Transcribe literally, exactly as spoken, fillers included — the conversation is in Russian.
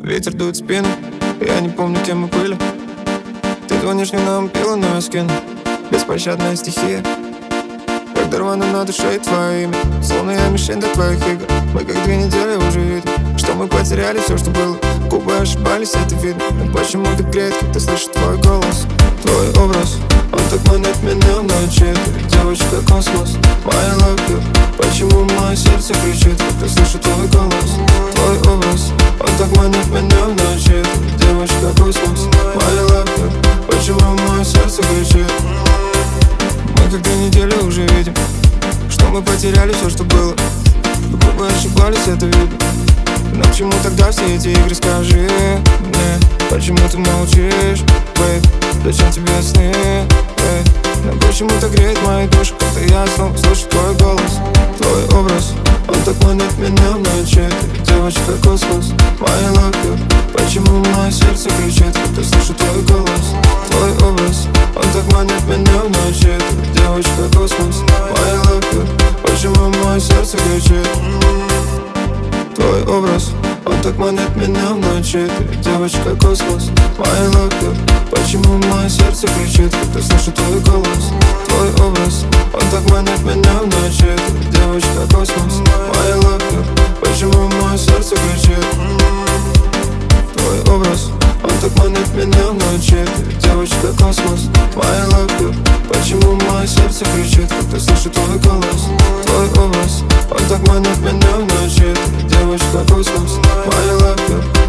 ветер дует в спину. Я не помню, где мы были. Ты звонишь мне, нам пила, но я скину. Беспощадная стихия, когда рвано на душе твое имя. Словно я мишень для твоих игр. Мы как две недели уже видим, что мы потеряли все, что было. Губы ошибались, это видно. Но почему так греет, когда слышу твой голос? Твой образ, он так манит меня в ночи. Ты девочка космос, моя love you. Почему мое сердце кричит, когда слышу твой голос? Твой образ, он так манит меня в ночи. Ты девочка космос, моя love you. Почему мое сердце кричит? Мы как две недели уже видим, что мы потеряли все, что было. Губы ошибались, это видно. Но к чему тогда все эти игры, скажи мне? Почему ты молчишь, бэйб? Зачем тебе сны, бэйб? Но почему-то греет мою душу, когда я снова слышу твой голос. Твой образ, он так манит меня в ночи. Ты девочка космос, моя love you. Почему мое сердце кричит, когда слышу твой голос? Твой образ, он так манит меня в ночи. Ты девочка космос, моя love you. Почему мое сердце кричит? Твой образ, он так манит меня в ночи. Ты девочка космос, моя love you. Почему мое сердце кричит, когда слышу твой голос? Твой образ, он так манит меня в ночи. Ты девочка космос, моя love you. Почему мое сердце кричит? Твой образ, он так манит меня в ночи. Ты девочка космос, моя love you. Почему мое сердце кричит, когда слышу твой голос? Твой образ, он так манит меня в ночи. Ты девочка космос, моя love you.